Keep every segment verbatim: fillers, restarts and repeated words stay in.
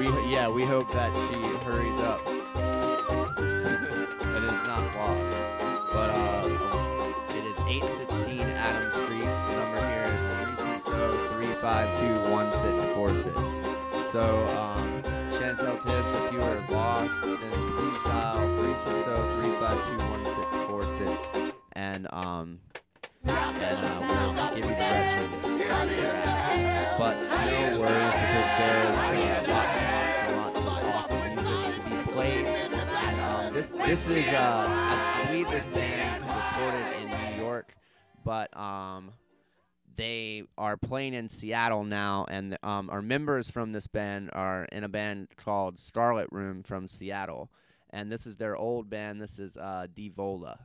we yeah we hope that she hurries up. It is not lost, but uh, it is eight sixteen Adams Street. The number here is three six zero, three five two, one six four six. So um, Chantel Tibbs, if you were lost, then please dial three six zero, three five two, one six four six, and um. and uh, we'll give you directions where you're at. But no worries, because there's uh, lots and lots and lots of awesome music to be played. And um, this this is uh, I, I believe this band recorded in New York, but um, they are playing in Seattle now, and um, our members from this band are in a band called Starlit Room from Seattle, and this is their old band. This is uh, Devola.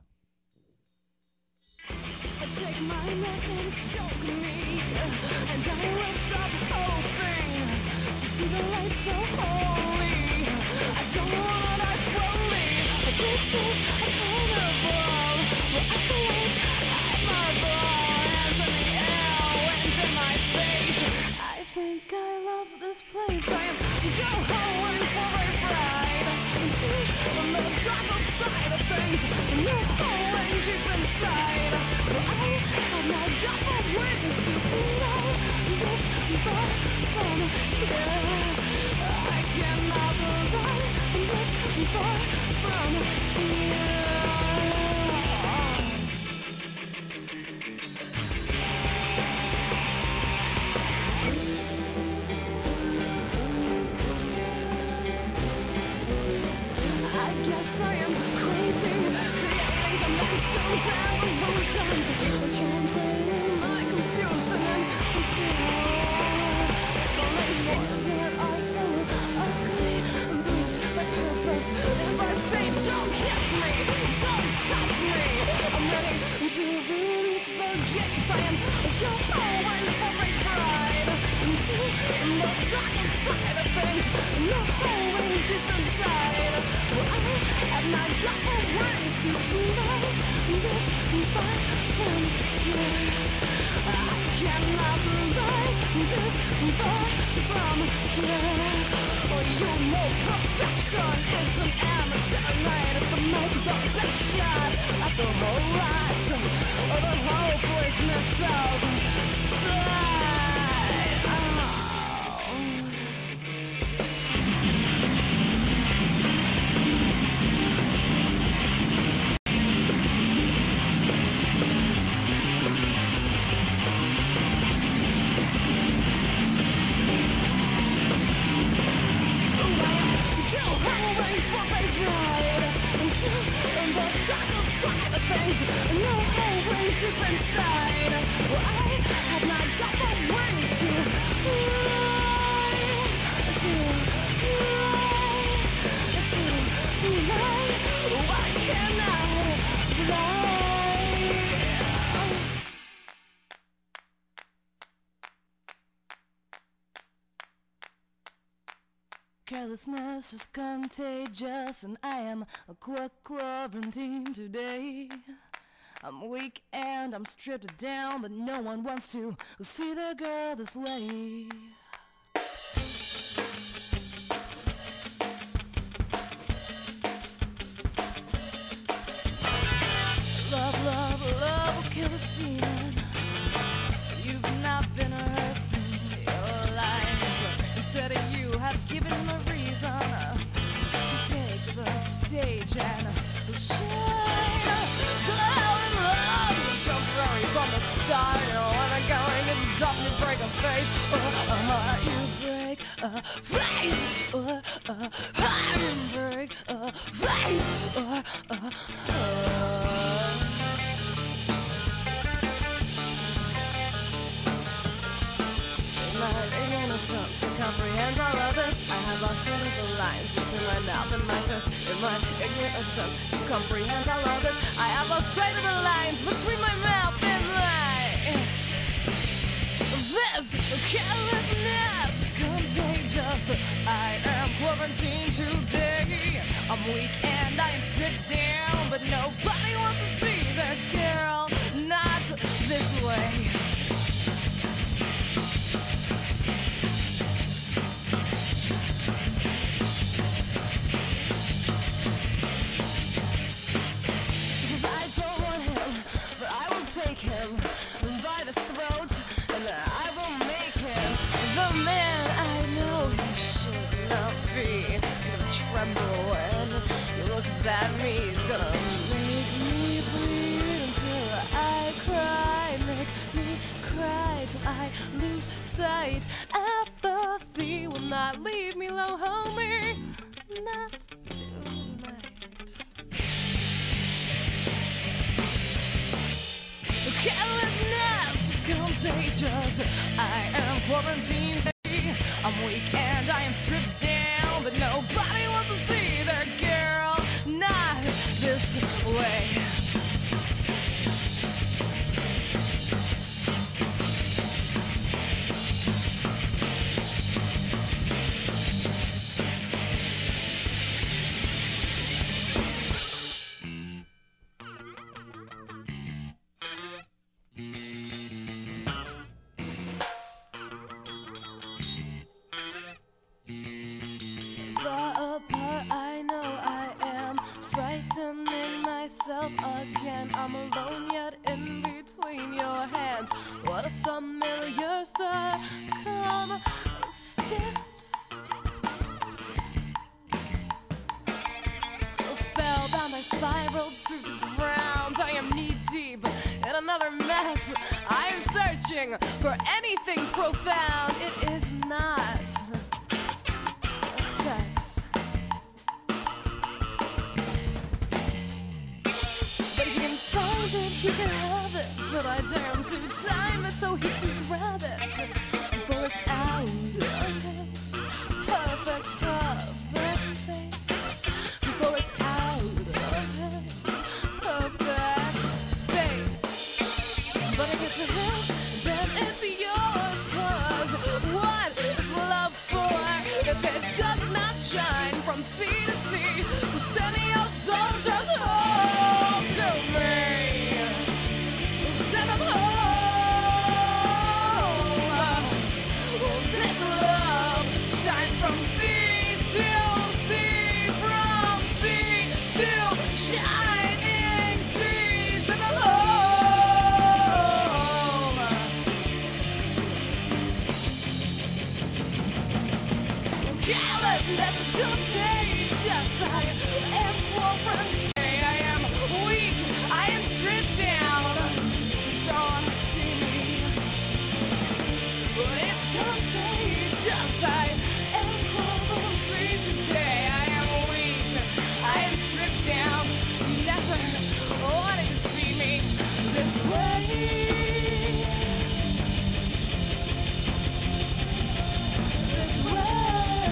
Take my neck and choke me, and I will stop hoping to see the light so holy. I don't wanna die slowly. This is a carnival where I can wait at my ball, hands in the air, wind in my face. I think I love this place. I am going for a ride into the darker side of things. No going deep inside. I have not got the wings to fly this far from here. I cannot run this far from here. I guess I am crazy, creating dimensions and illusions, translating my confusion into all these words that are so ugly, bruised by purpose and by fate. Don't kiss me, don't touch me. I'm ready to release the gates. I am going for a ride into the darker side of things. No holding just inside. Well, I have not got the words to fly this far from here. I cannot fly this far from here. Oh, you know perfection is an amateur night at the mic, the best shot at the whole lot of the hopelessness of sight. Oh. No hole deep inside. Well, I have not got the wings to fly, to fly, to fly. Why can't I fly? Carelessness is contagious, and I am a quick quarantine today. I'm weak and I'm stripped down, but no one wants to see the girl this way. Love, love, love will kill this demon. You've not been rehearsing your lines. Instead of you have given him a reason to take the stage and shine. So I'm in love with temporary from the start. You know, when I'm going to stop me, break a face, or a heart you break a face, or a heart you break a face, or a heart. My innocence to comprehend all of this, I have lost sight of the lines between my mouth and my fist. In my ignorant attempt to comprehend all of this, I have lost sight of the lines between my mouth and my... This carelessness is contagious. I am quarantined today. I'm weak and I am stripped down, but nobody wants to see the girl. Not this way. a man I know you should not be. You're gonna tremble when he looks at me. He's gonna make me bleed until I cry. Make me cry till I lose sight. Apathy will not leave me lonely. Not tonight. Carelessness is contagious. I am quarantined. I'm weak and I am stripped down, but nobody wants to see their girl. Not this way. Far apart, I know I am frightening myself again. I'm alone yet in between your hands. What a familiar circumstance. Spellbound, I spiraled to the ground. I am knee deep in another mess. I am searching for anything profound. It is not sex. But he can find it, he can have it. But I dare him to time it so he can grab it. For it's out of his perfect, perfect face. Before it's out of his perfect face. But if it's his, then it's yours. Cause what is love for if it does not shine from sea to sea? So send your soldiers home to me. Send them home. This love shines from sea to sea, from sea to shining sea. Send them home. Carelessness is contagious. I am quarantined. I am weak. I am stripped down. Don't wanna see me. It's contagious. I am quarantined today. I am weak. I am stripped down. You never wanted to see me this way. This way.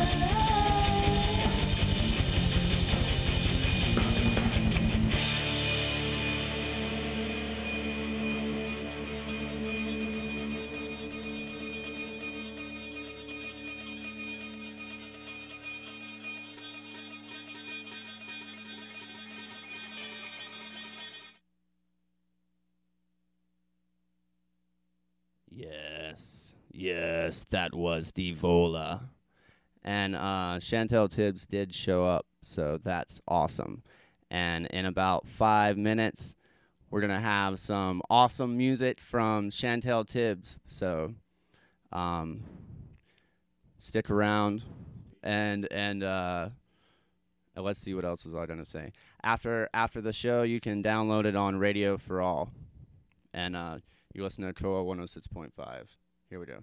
Yes, yes, that was Devola. And uh, Chantel Tibbs did show up, so that's awesome. And in about five minutes, we're going to have some awesome music from Chantel Tibbs. So um, stick around, and and uh, uh, let's see what else was I going to say. After, after the show, you can download it on Radio for All. And uh, you listen to Troa one oh six point five. Here we go.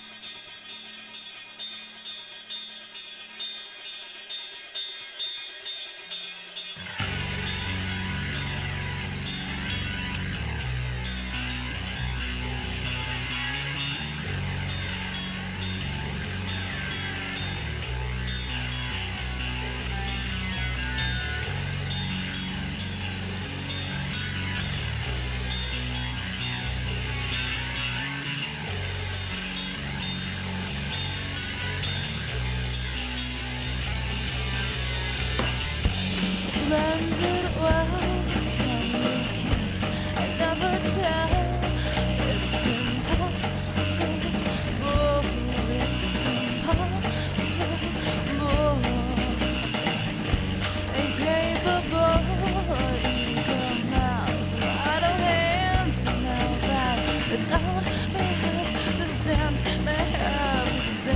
Blended well, can we kiss? I never tell. It's impossible. It's impossible. Incapable, eager mouths, idle hands. But now that it's out, may have this dance, may have this dance.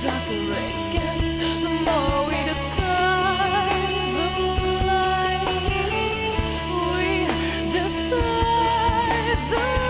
darker it gets, the more we despise the light. We despise the light.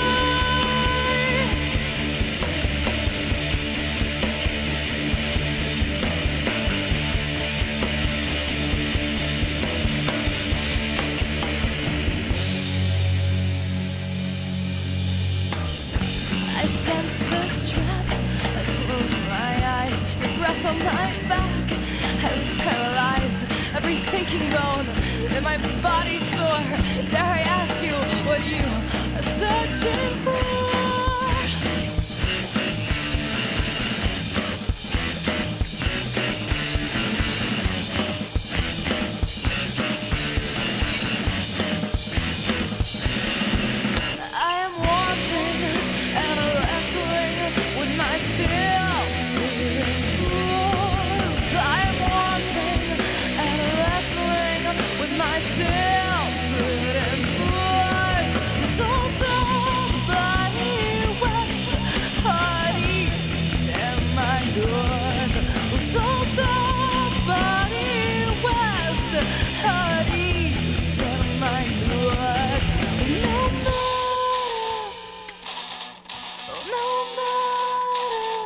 I sense this trap. I close my eyes. Your breath on my back has paralyzed every thinking bone in my body sore. Dare I ask you what you are searching for? I am wanting and wrestling with myself. I am wanting and wrestling with myself. So somebody west, heart east, and my north. So somebody west, heart east, and my north. No matter, no matter,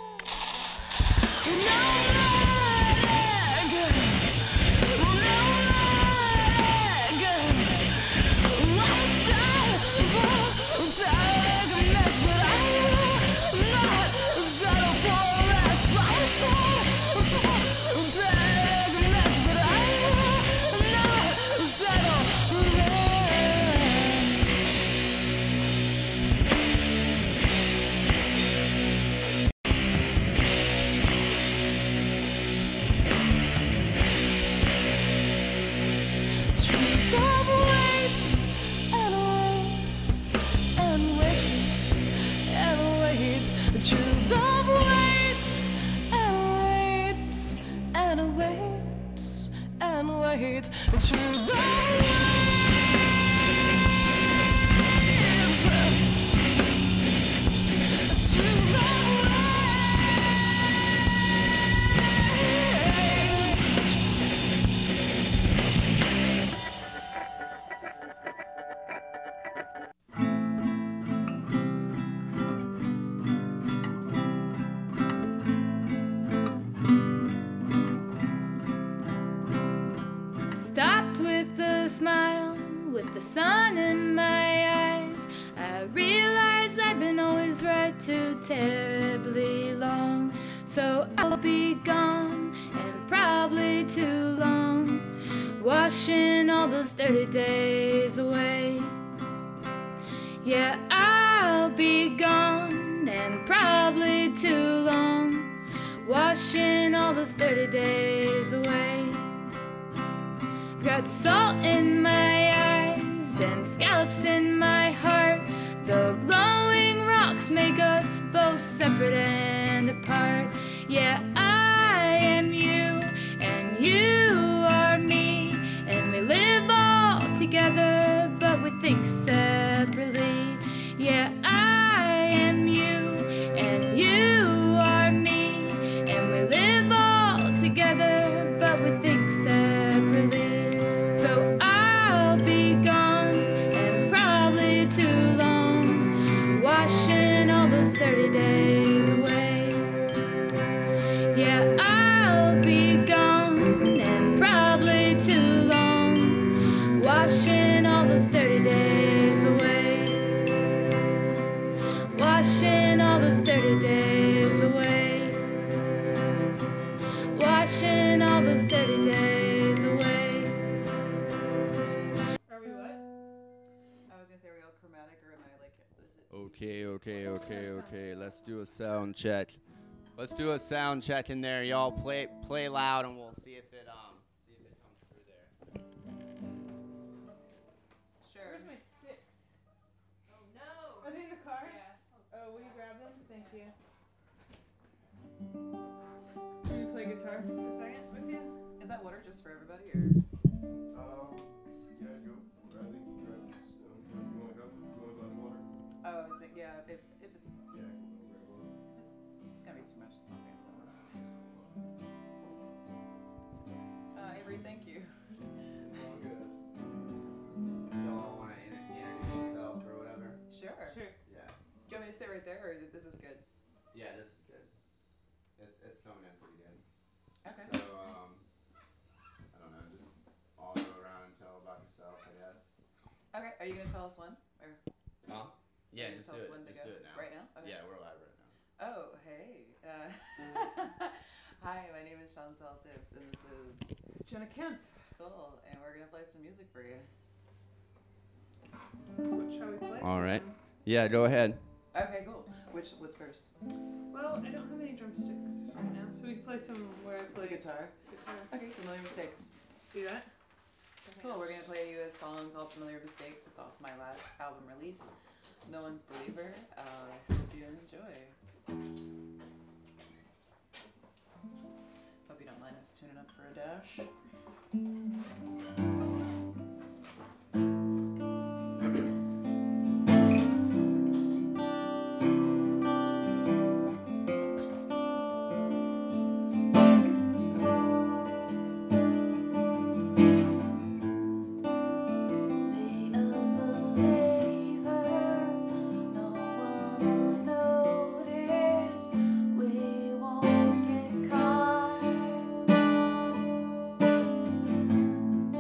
no matter, no matter. I'm sad for dying a mess, but I will not settle for less. I'm sad for dying a mess, but I will not settle for less. True love waits and waits and waits and waits. True love waits and waits and waits and waits. True love waits. True love waits. Stopped with a smile, with the sun in my eyes. I realized I'd been always right too terribly long. So I'll be gone, and probably too long, washing all those dirty days away. Yeah, I'll be gone, and probably too long, washing all those dirty days away. Got salt in my eyes and scallops in my heart. The glowing rocks make us both separate and apart. Yeah, I am you and you are me, and we live all together but we think separately. Yeah, I am you and you are me, and we live all together but we think separately. So I'll be gone, and probably too long, washing all those dirty days away. Yeah, I'll be gone, and probably too long, washing all those dirty days away. Washing all those dirty days away. Washing all those dirty days away. Are we what? I was gonna say, are we all chromatic or am I like, is it? Okay, okay, okay, okay. Let's do a sound check. Let's do a sound check in there. Y'all play play loud, and we'll see if it um see if it comes through there. Sure. Where's my sticks? Oh no! Are they in the car? Yeah. Oh, will you grab them? Thank you. Can you play guitar for a second with you? Is that water just for everybody, or? Um, yeah, go. Riley, grab this. Um, you want a cup? You want a glass of water? Oh, I was thinking, yeah, if, if it's, Yeah, I can go grab one. it's gonna be too much, it's not gonna right there, or this is good? Yeah, this is good. It's it's coming in pretty good. Okay. So um, I don't know, just all go around and tell about yourself, I guess. Okay. Are you gonna tell us one? Or Huh? Yeah, you just tell do us it. when to Just go? do it now. Right now? Okay. Yeah, we're live right now. Oh, hey. Uh, hi, my name is Chantal Tibbs, and this is Jenna Kemp. cool, and we're gonna play some music for you. What shall we play? All right. Yeah, go ahead. Okay, cool. Which what's first? Well, I don't have any drumsticks right now, so we can play some where I Play play guitar. guitar. Okay, Familiar Mistakes. Let's do that. Cool, we're gonna play you a song called Familiar Mistakes. It's off my last album release, No One's Believer. Uh, I hope you enjoy. Hope you don't mind us tuning up for a dash. Notice we won't get caught.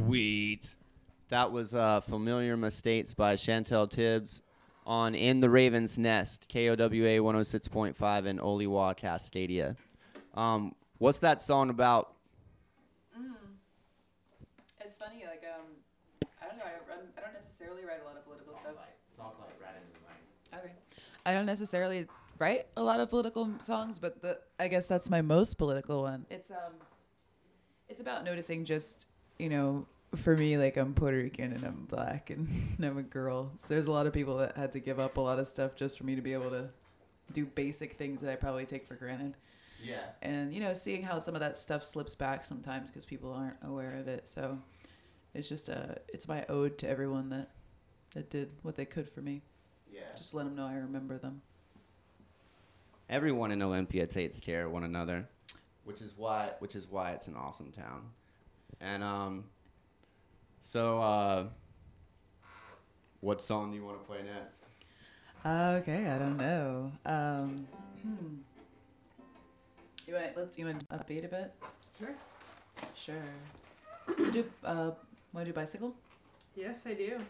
Sweet. That was uh, Familiar Mistakes by Chantel Tibbs on In the Raven's Nest, K O W A one oh six point five in Oliwa, Castadia. Um, what's that song about? Mm. It's funny, like, um, I don't know, I don't, run, I don't necessarily write a lot of political Talk stuff. like, talk like right into the mic. Okay. I don't necessarily write a lot of political songs, but the I guess that's my most political one. It's um, it's about noticing just, you know, for me, like, I'm Puerto Rican and I'm black and I'm a girl. So there's a lot of people that had to give up a lot of stuff just for me to be able to do basic things that I probably take for granted. Yeah. And, you know, seeing how some of that stuff slips back sometimes because people aren't aware of it. So it's just a, it's my ode to everyone that, that did what they could for me. Yeah. Just let them know I remember them. Everyone in Olympia takes care of one another, which is why which is why it's an awesome town. And um, so uh, what song do you want to play next? Okay, I don't know. Um, hmm. You want let's you want to upbeat a bit? Sure. Sure. You do uh, want to do Bicycle? Yes, I do.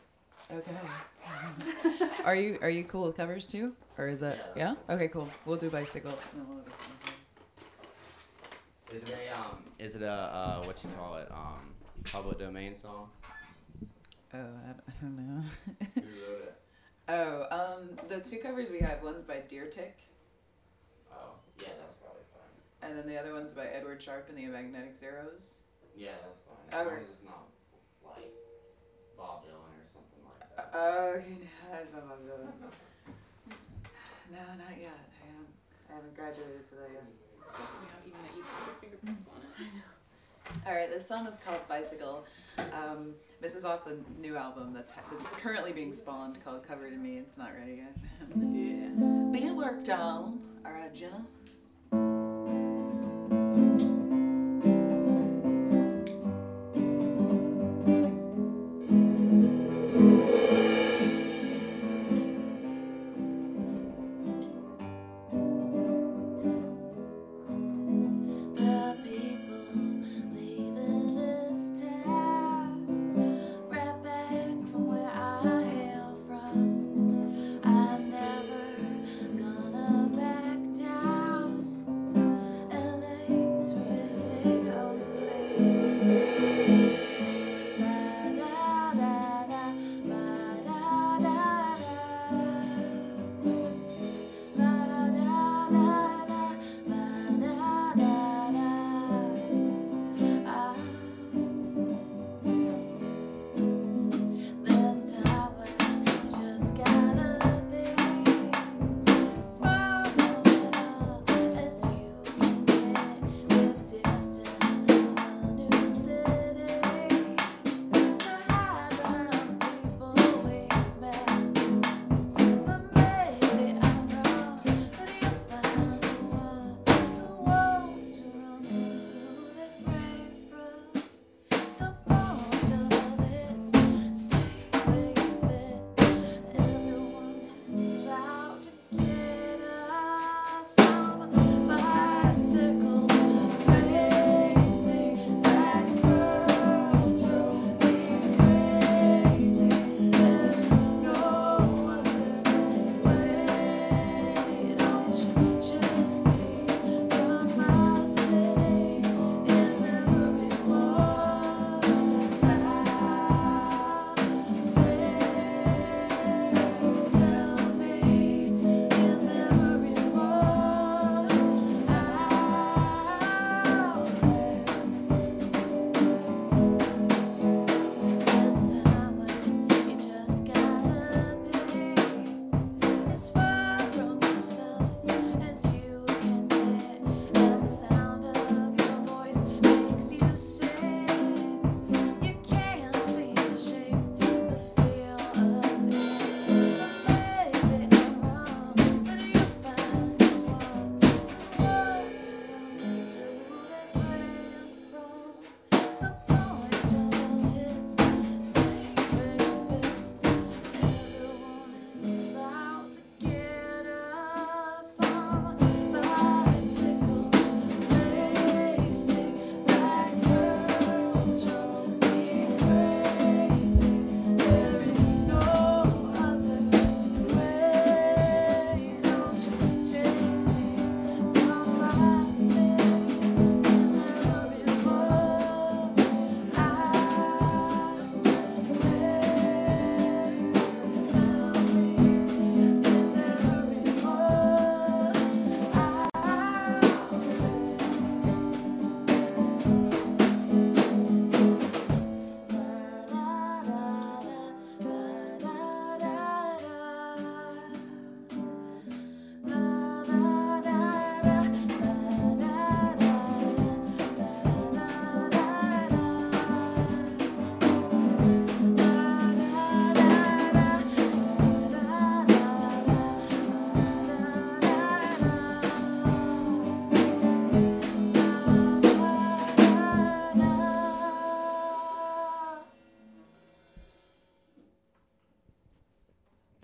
Okay. Are you are you cool with covers too, or is that Yeah, yeah? Okay, cool. We'll do Bicycle. Is it a um? Is it a uh? What you call it? Um, public domain song? Oh, I don't, I don't know. Who wrote it? Oh, um, the two covers we have, one's by Deer Tick, Oh, yeah, that's probably fine. and then the other one's by Edward Sharpe and the Magnetic Zeros. Yeah, that's fine. As long as it's not like Bob Dylan or something like that. Oh, okay, no, that's not Bob Dylan. No, not yet. I haven't, I haven't graduated to that yet. Especially not even that you put your fingerprints on it. All right, this song is called Bicycle. Um, this is off the new album that's ha- currently being spawned called Covered in Me. It's not ready yet. Yeah. Being worked on. All right, Jenna. The people leaving this town, right back from where I hail from. I'm never gonna back down.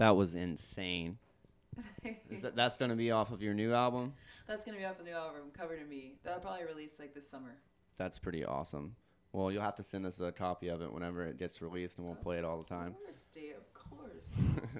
That was insane. Is that that's gonna be off of your new album? That's gonna be off the new album, Cover to Me. That'll probably release like this summer. That's pretty awesome. Well, you'll have to send us a copy of it whenever it gets released, and we'll play it all the time. Of course, Dave, of course.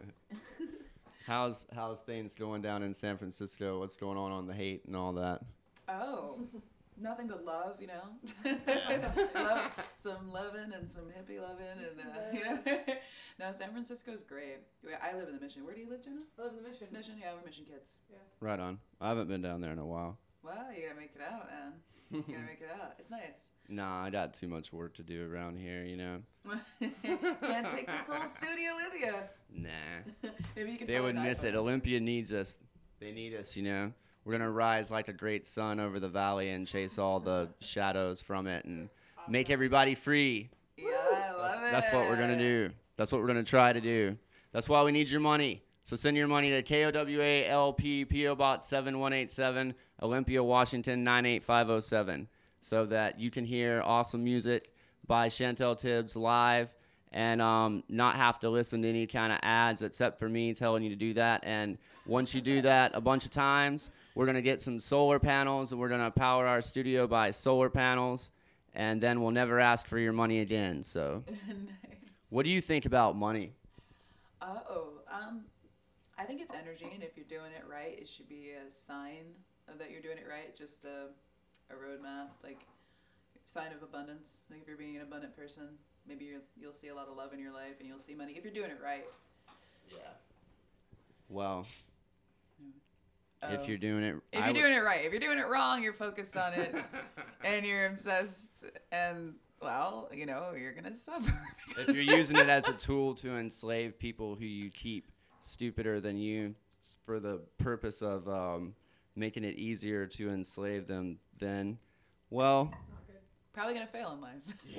How's how's things going down in San Francisco? What's going on on the hate and all that? Oh, nothing but love, you know. love, some loving and some hippie loving, and uh, you know. No, San Francisco's great. I live in the Mission. Where do you live, Jenna? I live in the Mission. Mission, yeah, we're Mission kids. Right on. I haven't been down there in a while. Well, you gotta make it out, man. You gotta make it out. It's nice. Nah, I got too much work to do around here, you know. Can't take this whole studio with you. Nah. Maybe you can. They find would an miss it. iPhone. Olympia needs us. They need us, you know. We're gonna rise like a great sun over the valley and chase all the shadows from it and make everybody free. Yeah, I love it. That's what we're gonna do. That's what we're gonna try to do. That's why we need your money. So send your money to K O W A L P P O Box seven one eight seven, Olympia, Washington nine eight five oh seven, so that you can hear awesome music by Chantel Tibbs live and um, not have to listen to any kind of ads except for me telling you to do that. And once you do that a bunch of times, we're gonna get some solar panels and we're gonna power our studio by solar panels, and then we'll never ask for your money again. So, Nice. what do you think about money? Uh-oh. Um, I think it's energy, and if you're doing it right, it should be a sign of that you're doing it right. Just a, a roadmap, like sign of abundance. Like if you're being an abundant person, maybe you're, you'll see a lot of love in your life, and you'll see money if you're doing it right. Yeah. Well, Oh. if you're doing it, If I you're would- doing it right, if you're doing it wrong, you're focused on it, and you're obsessed, and well, you know, you're gonna suffer. if you're using it as a tool to enslave people who you keep stupider than you s- for the purpose of um, making it easier to enslave them, then, well, Not good. Probably gonna fail in life,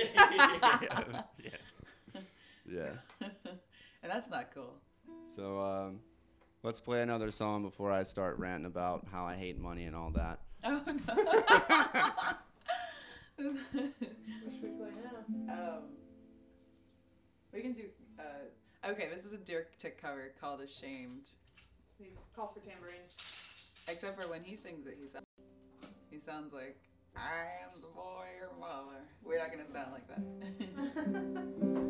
yeah, yeah. yeah. and that's not cool. So um, let's play another song before I start ranting about how I hate money and all that. Oh no. What should we play now? Um, we can do. Uh, okay, this is a Dirk Tick cover called "Ashamed." Just needs calls for tambourine. Except for when he sings it, he sounds. He sounds like I am the boy your mother. We're not gonna sound like that.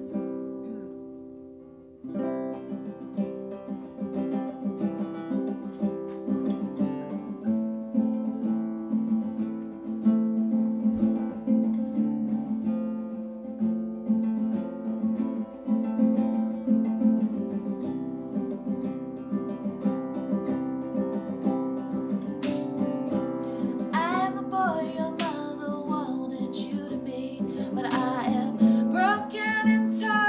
I am the boy your mother wanted you to be, but I am broken and torn.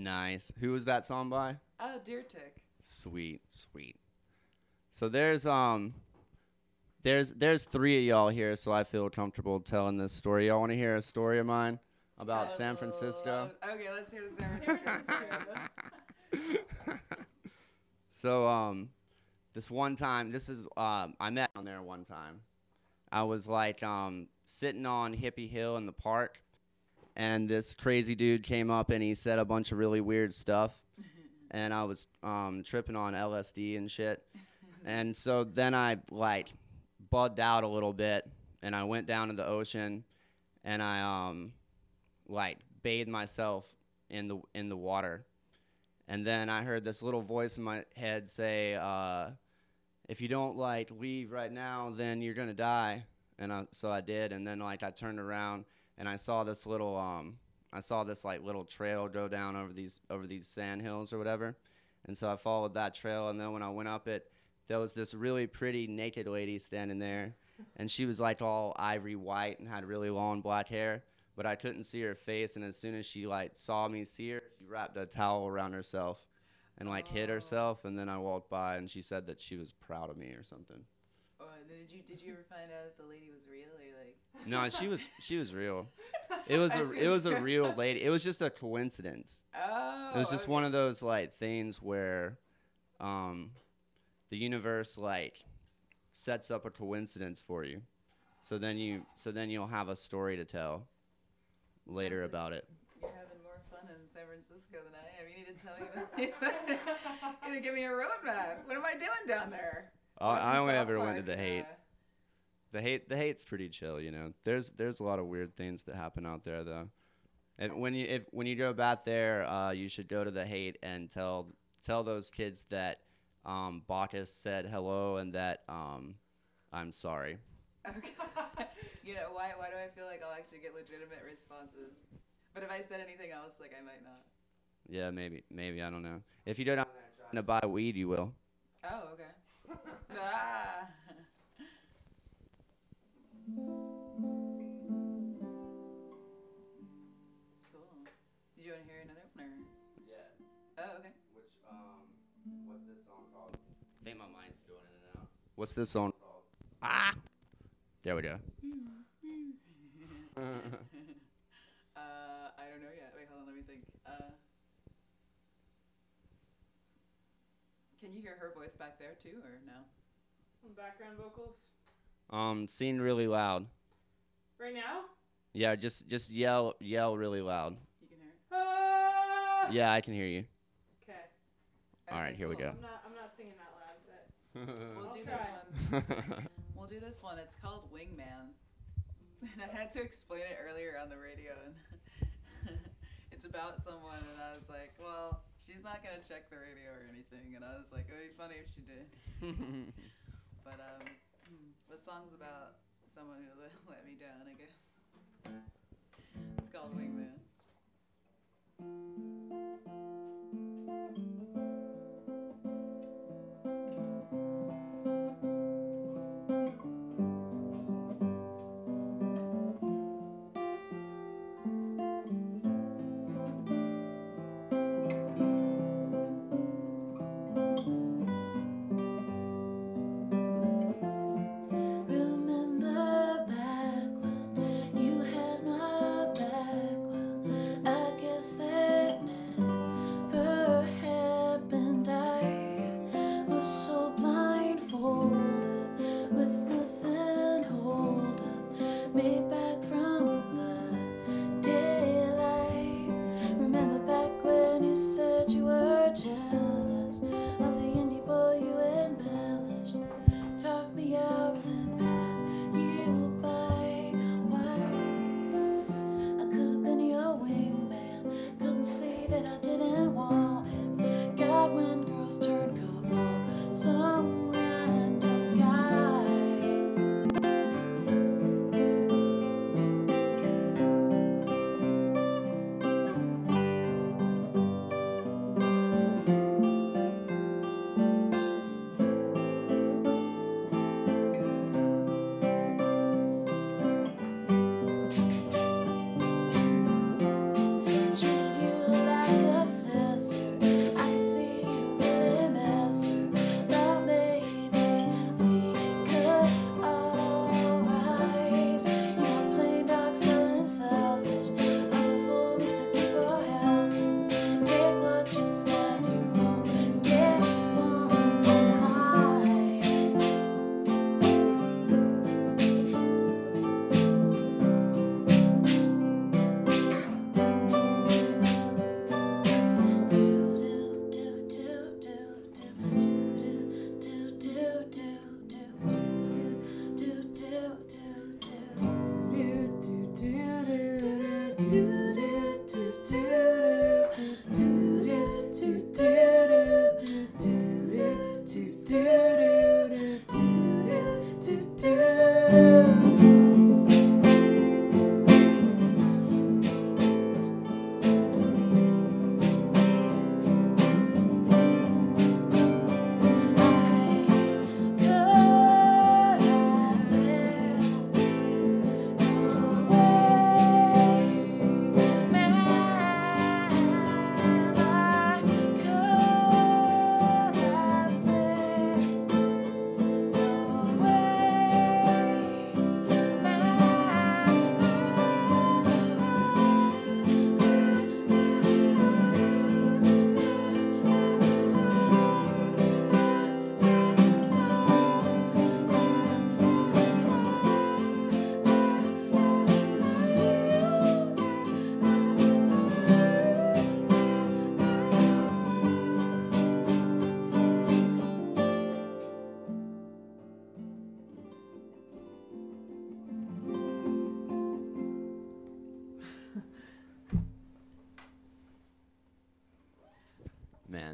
Nice. Who was that song by? Oh, Deer Tick. Sweet, sweet. So there's um there's there's three of y'all here, so I feel comfortable telling this story. Y'all want to hear a story of mine about I San Francisco? love- Okay, let's hear the San Francisco story. So um this one time, this is um I met down there one time. I was like um sitting on Hippie Hill in the park, and this crazy dude came up and he said a bunch of really weird stuff. And I was um, tripping on L S D and shit. And so then I, like, bugged out a little bit, and I went down to the ocean, and I, um, like, bathed myself in the in the water. And then I heard this little voice in my head say, uh, if you don't, like, leave right now, then you're going to die. And I, so I did, and then, like, I turned around, and I saw this little... Um, I saw this like little trail go down over these over these sand hills or whatever, and so I followed that trail. And then when I went up it, there was this really pretty naked lady standing there, and she was like all ivory white and had really long black hair, but I couldn't see her face. And as soon as she like saw me see her, she wrapped a towel around herself, and like hid herself. And then I walked by, and she said that she was proud of me or something. Oh, and then did you did you ever find out if the lady was real or like? No, she was she was real. It was Oh, a she it was was a real lady. It was just a coincidence. Oh. It was just okay. one of those like things where um, the universe like sets up a coincidence for you. So then you so then you'll have a story to tell later Sounds like about it. You're having more fun in San Francisco than I am. You need to tell me about You need to give me a roadmap. What am I doing down there? I, I Watching only South ever went to Park, the hate. uh, The hate the hate's pretty chill, you know. There's there's a lot of weird things that happen out there though. If, when you if when you go back there, uh, you should go to the hate and tell tell those kids that um, Bacchus said hello and that um, I'm sorry. Okay. You know, why why do I feel like I'll actually get legitimate responses? But if I said anything else, like I might not. Yeah, maybe maybe I don't know. If you go down there trying to buy weed, you will. Oh, okay. ah. Cool. Did you want to hear another one or? Yeah. Oh, okay. Which um, what's this song called? I think my mind's going in and out. What's this song called? Ah. There we go. uh, I don't know yet. Wait, hold on. Let me think. Uh, can you hear her voice back there too, or no? Background vocals. Um, sing really loud. Right now? Yeah, just just yell yell really loud. You can hear. Ah! Yeah, I can hear you. Okay. All right, here we cool. go. I'm not. I'm not singing that loud, but We'll I'll do try. this one. We'll do this one. It's called Wingman. And I had to explain it earlier on the radio, and it's about someone, and I was like, well, she's not gonna check the radio or anything, and I was like, it would be funny if she did. But um, what song's about someone who let, let me down? I guess it's called Wingman. Remember back when you had my back, when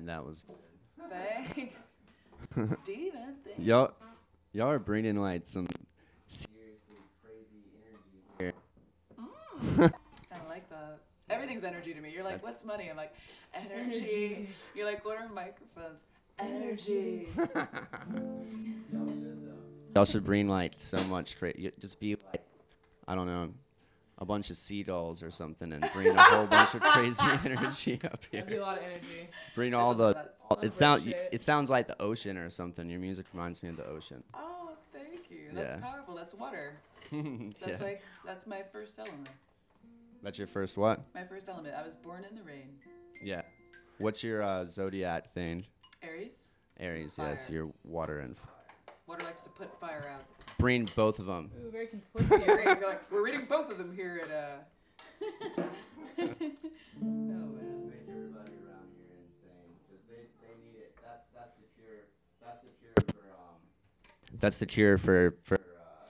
That was Thanks. Demon thing. y'all. Y'all are bringing like some seriously crazy energy here. I like that. Everything's energy to me. You're like, That's- what's money? I'm like, energy. You're like, what are microphones? Energy. Y'all should bring like so much crazy. Just be like, I don't know, a bunch of sea dolls or something, and bring a whole bunch of crazy energy up That'd be a here. lot of energy. Bring all the. That's- all- Love It that sounds. shit. It sounds like the ocean or something. Your music reminds me of the ocean. Oh, thank you. That's Yeah. powerful. That's water. That's Yeah. like, that's my first element. That's your first what? My first element. I was born in the rain. Yeah. What's your uh, zodiac thing? Aries. Aries. Yes, Fire. you're water and. F- Water likes to put fire out. bring both of them. Ooh, very conflicting. We're reading- we're like- we're reading both of them here at uh. oh man. Make everybody around here insane because they, they need it. That's that's the cure. That's the cure for um. That's the cure for for uh,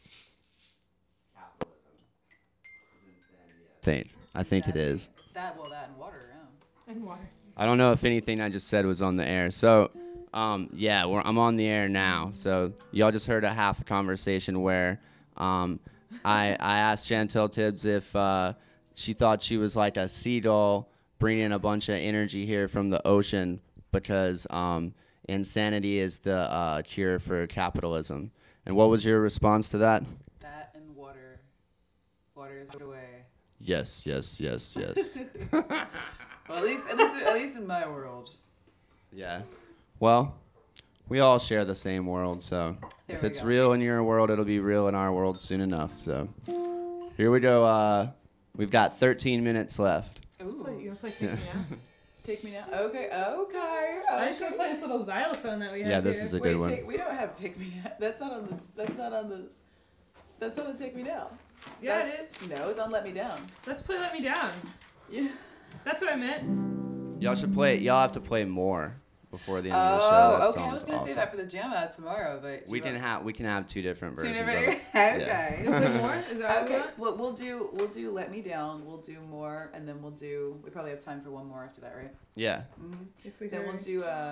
capitalism. Is insanity. I think. I think it is. That well, that and water. Yeah. And water. I don't know if anything I just said was on the air. So, um, yeah, we're, I'm on the air now. So y'all just heard a half a conversation where um, I I asked Chantel Tibbs if uh, she thought she was like a sea doll bringing a bunch of energy here from the ocean because um, insanity is the uh, cure for capitalism. And what was your response to that? That and water. Water is the way. Yes, yes, yes, yes. Well, at least, at least, at least in my world. Yeah. Well, we all share the same world, so There if we it's go. real in your world, it'll be real in our world soon enough. So here we go. Uh, we've got thirteen minutes left. Ooh. Wait, you wanna play Take Me Now? Take me now. Okay. Okay. I just okay. wanna play this little xylophone that we have Yeah, this here. is a Wait, good one. take, we don't have Take Me Now. That's not on the. That's not on the. That's not on Take Me Now. Yeah, That's- it is. No, it's on Let Me Down. Let's play Let Me Down. Yeah. That's what I meant. Y'all should play. Y'all have to play more before the end of the show. Oh, That okay. I was song's gonna awesome. say that for the jam out tomorrow, but We you can want- have we can have two different Two versions. different. Of it. Okay. You wanna play more? Is that what we Okay, want? well, we'll do we'll do Let Me Down. We'll do more, and then we'll do. We probably have time for one more after that, right? Yeah. Mm-hmm. If we Then hear- we'll do uh,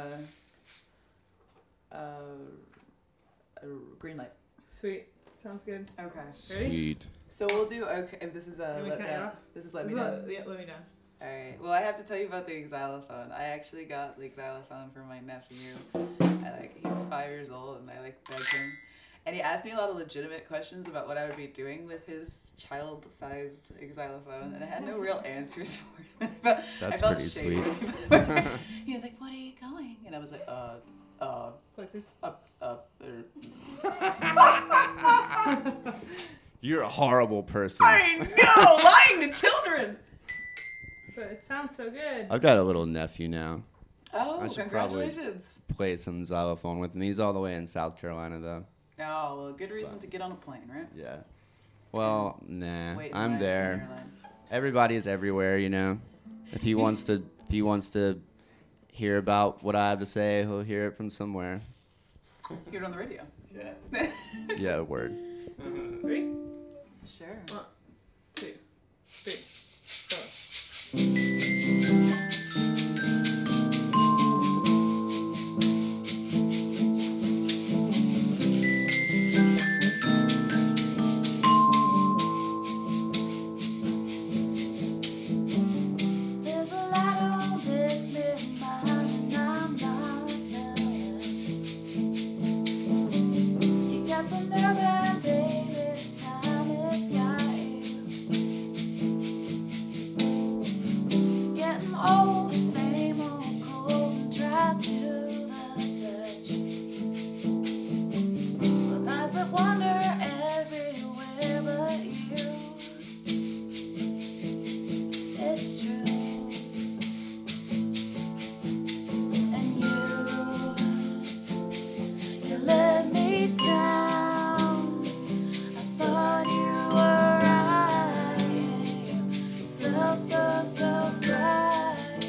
uh, a Green Light. Sweet. Sounds good. Okay. Sweet. So we'll do okay. If this is uh, Can we Let cut it Down. off? This is Let This Me is Down. a- yeah, Let Me Down. All right. Well, I have to tell you about the xylophone. I actually got the xylophone from my nephew. I, like he's five years old, and I like begged him, and he asked me a lot of legitimate questions about what I would be doing with his child-sized xylophone, and I had no real answers for him. But That's I felt pretty shady. sweet. He was like, "What are you going?" And I was like, "Uh, uh, Places. up, up." There. You're a horrible person. I know, lying to children. But it sounds so good. I've got a little nephew now. Oh, I should probably- congratulations! Play some xylophone with him. He's all the way in South Carolina though. Oh, well, good reason to get on a plane, right? Yeah. Well, nah. Wait in line I'm for an there. airline. Everybody's everywhere, you know. If he wants to, if he wants to hear about what I have to say, he'll hear it from somewhere. Hear it on the radio. Yeah. Yeah, word. Three, Sure. two, three, four. There's a lot on this little mind, and I'm not telling. You got the nerve, and baby, this time it's got you. Getting old, same old cold, and try to the touch. With eyes that wander everywhere but you. It's true, and you, you let me down. I thought you were right. Felt so, so bright.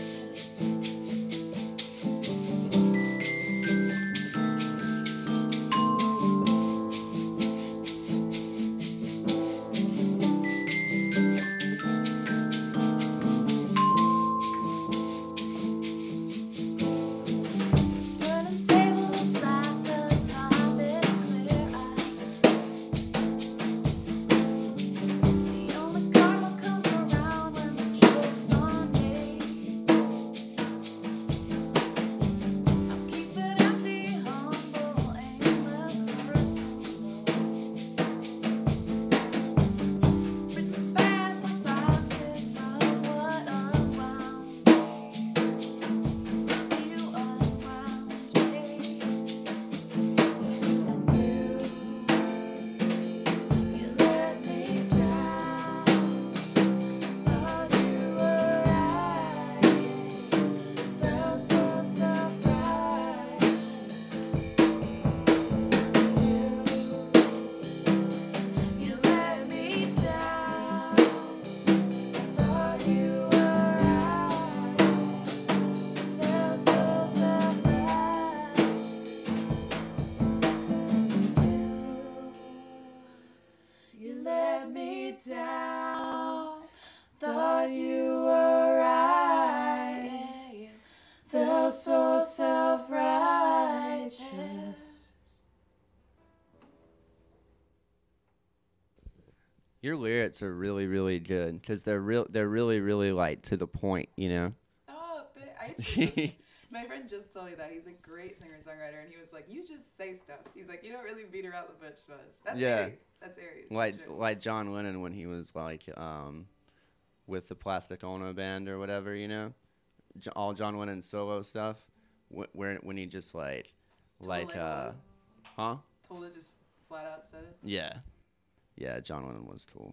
Your lyrics are really, really good because they're real. They're really, really like to the point. You know. Oh, th- I just, my friend just told me that he's a great singer-songwriter, and he was like, "You just say stuff." He's like, "You don't really beat around the bush much." That's Yeah. Aries. That's Aries. for Like sure. like John Lennon when he was like um, with the Plastic Ono band or whatever. You know, J- all John Lennon solo stuff. Wh- where when he just like, Told like like it uh, was. huh? Told it just flat out said it. Yeah, yeah. John Lennon was cool.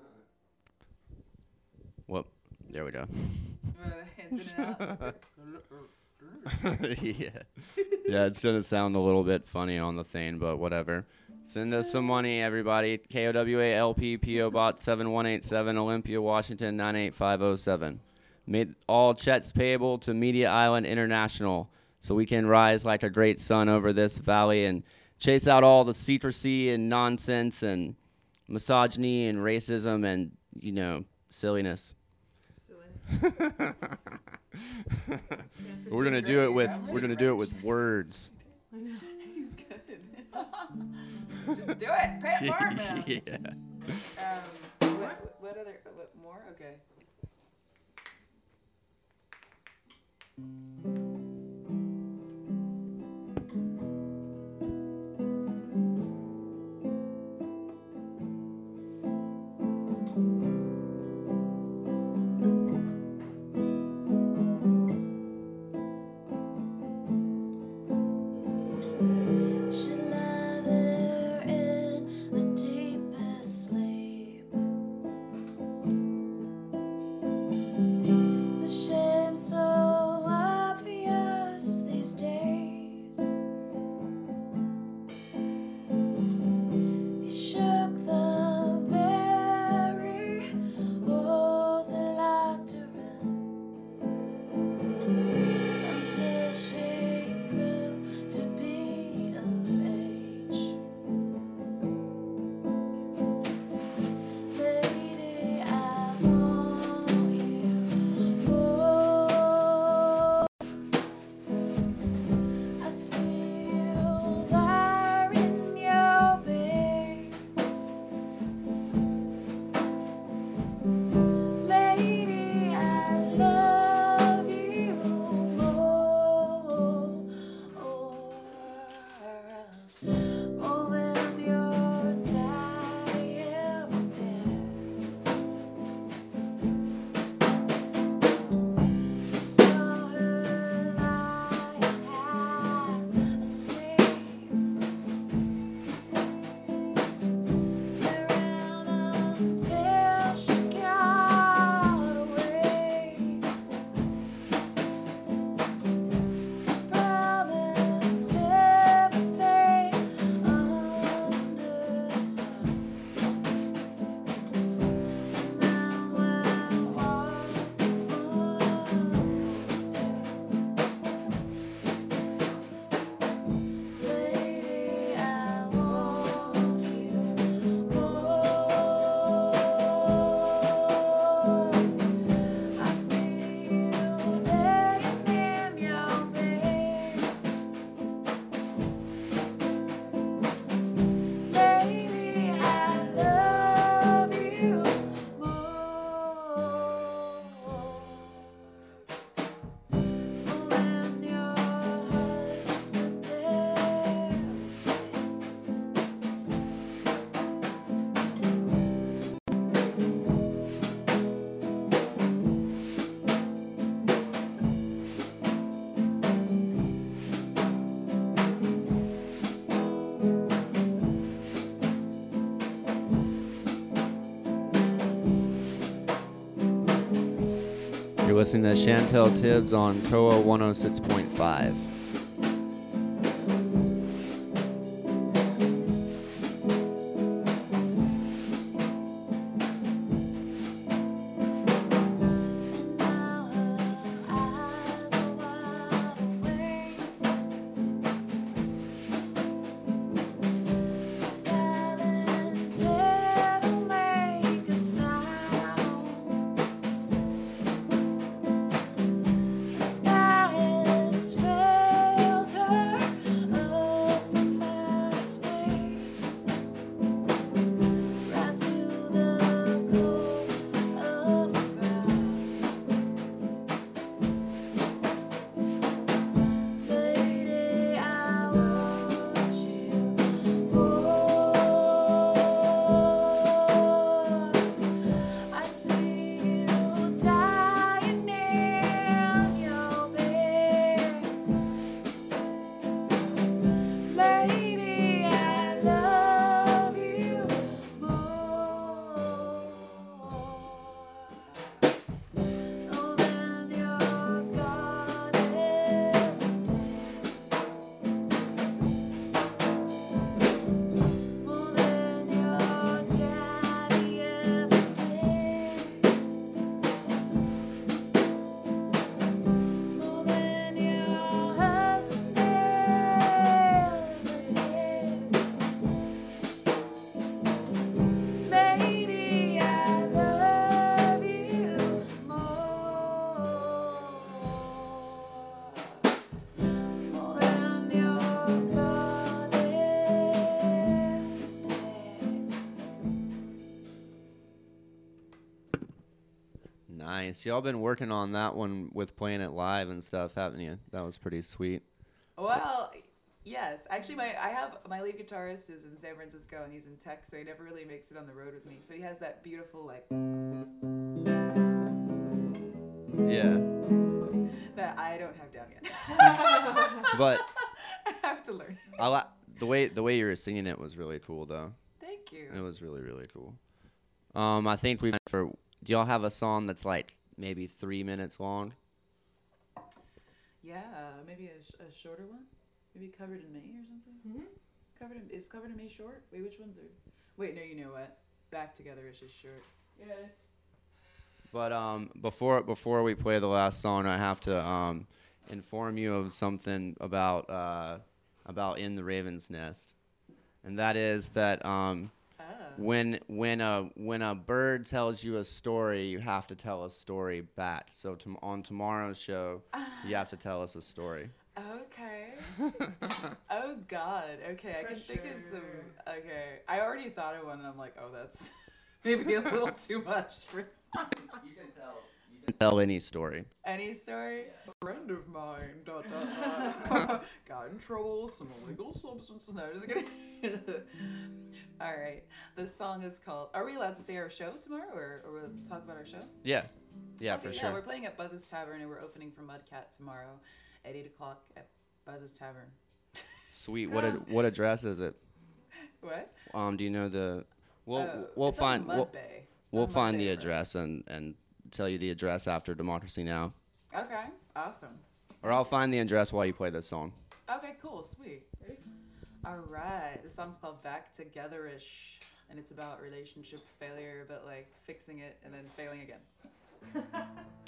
Well, there we go. Uh, hands in and out. yeah. Yeah, it's gonna sound a little bit funny on the thing, but whatever. Send us some money, everybody. K O W A L P P O Bot seven one eight seven, Olympia, Washington nine eight five oh seven. Made all checks payable to Media Island International, so we can rise like a great sun over this valley and chase out all the secrecy and nonsense and misogyny and racism and, you know, silliness. We're gonna do it with we're gonna do it with words. He's good. Just do it. Pay it forward, man. Yeah. Um, what, what other? What more? Okay. She lay there in the deepest sleep. The shame so obvious these days. He shook the very walls that locked her in until she grew to be of age. Lady, I want you more. I see you there in your bed. Lady, I love you more. More than your entire death. Saw her lying half asleep. Around until she got away. Promised everything under the sun. And then when walking Lady, I want you more. I see you laying in your bed. Lady, I love you more. More than your husband ever did. You're listening to Chantel Tibbs on C O A one oh six point five. Now her eyes are wide awake. Silent devil make a sound. The sky is filled Nice. Y'all been working on that one with playing it live and stuff, haven't you? That was pretty sweet. Well, yes. Actually, my I have my lead guitarist is in San Francisco and he's in tech, so he never really makes it on the road with me. So he has that beautiful like Yeah. that I don't have down yet. But I have to learn. I li- the way the way you were singing it was really cool, though. Thank you. It was really really cool. Um, I think we for. Do y'all have a song that's like maybe three minutes long? Yeah, maybe a, sh- a shorter one. Maybe Covered in Me or something. Mhm. Covered in is Covered in Me short? Wait, which ones are? Wait, no, you know what? Back Together is just short. Yes. But um, before before we play the last song, I have to um, inform you of something about uh, about In the Raven's Nest, and that is that um, Oh. when when a when a bird tells you a story, you have to tell a story back. So tom- on tomorrow's show, you have to tell us a story. Okay. Oh God. Okay, I can think of some. Pressure. Okay, I already thought of one, and I'm like, oh, that's maybe a little too much for You can tell. You can tell any story. any story. A friend of mine dot, dot, dot, got in trouble with some illegal substances. No, just kidding. All right. The song is called. Are we allowed to say our show tomorrow, or, or we'll talk about our show? Yeah, yeah, Okay, for yeah, sure. we're playing at Buzz's Tavern, and we're opening for Mudcat tomorrow at eight o'clock at Buzz's Tavern. Sweet. What ad- what address is it? What? Um, do you know the? We'll Oh, we'll it's on find Mud we'll, Bay. It's we'll on Mud find Bay the Road. address and and tell you the address after Democracy Now. Okay, awesome. Or I'll find the address while you play this song. Okay, cool, sweet. All right, the song's called Back Together-ish, and it's about relationship failure, but like fixing it and then failing again.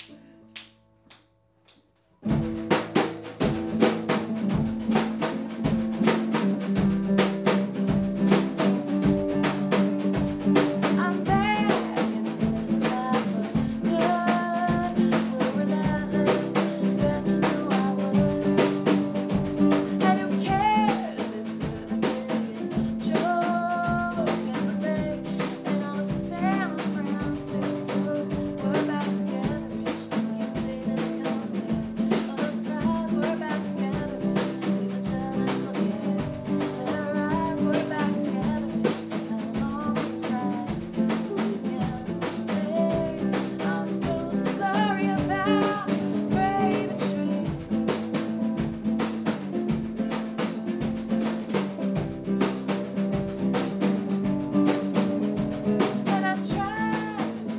I'm back in this life of blood. We're relentless, bet you knew I was. And who cares if you're the biggest joke in the bay? And all of San Francisco, we're back together-ish. Can't say this comes as a surprise. We're back together-ish. See the jealous look in their eyes. We're back together-ish. And along the side, who can say I'm so sorry about brave betrayal? And I tried to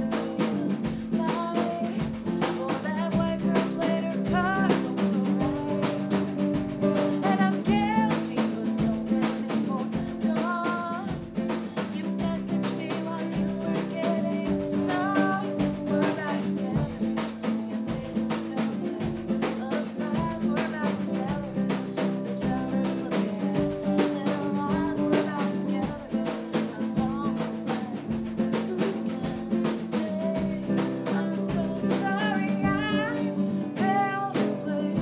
lie, for that white girl played her cards oh so right. And I'm guilty, but don't blame me for dawn. You messaged me while you were getting some. We're back together. Can't say this comes as a surprise. We're back together. So jealous looking little eyes. We're back together. I'm almost done. Who can say I'm so sorry I felt this way?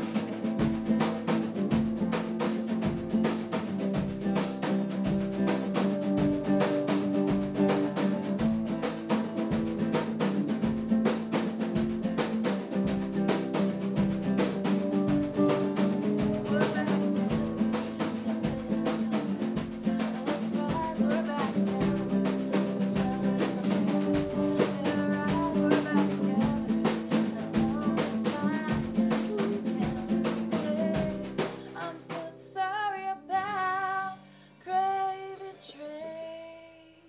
We're back together. Can't say this comes as a surprise. We're back together. So jealous looking their eyes. We're back together. And all this time, who can say I'm so sorry about grave betrayal?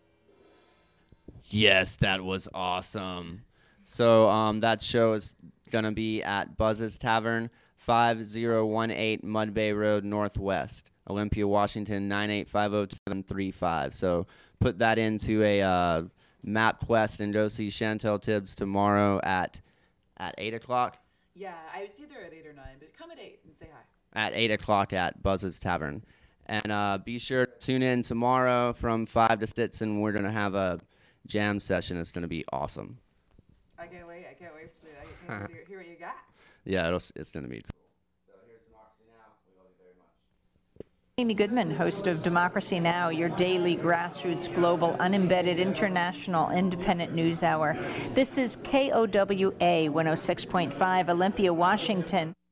Yes, that was awesome. So um, that show is gonna be at Buzz's Tavern, five oh one eight Mud Bay Road Northwest, Olympia, Washington nine eight five oh seven three five. So put that into a uh, map quest and go see Chantel Tibbs tomorrow at at eight o'clock. Yeah, I it's either at eight or nine, but come at eight and say hi. At eight o'clock at Buzz's Tavern. And uh, be sure to tune in tomorrow from five to six, and we're going to have a jam session. It's going to be awesome. I can't wait. I can't wait to I can't wait to hear- hear what you got. Yeah, it'll, it's going to be cool. So here's Democracy Now. We love you very much. Amy Goodman, host of Democracy Now!, your daily grassroots, global, unembedded, international, independent news hour. This is K O W A one oh six point five, Olympia, Washington.